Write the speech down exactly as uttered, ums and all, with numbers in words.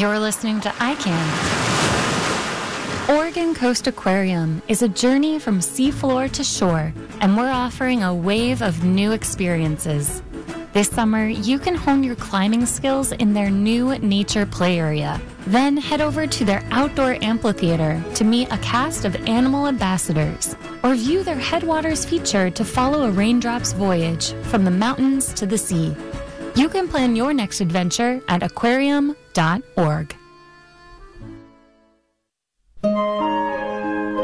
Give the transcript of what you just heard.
You're listening to I Can. Oregon Coast Aquarium is a journey from seafloor to shore, and we're offering a wave of new experiences. This summer, you can hone your climbing skills in their new nature play area. Then head over to their outdoor amphitheater to meet a cast of animal ambassadors, or view their Headwaters feature to follow a raindrop's voyage from the mountains to the sea. You can plan your next adventure at aquarium dot org.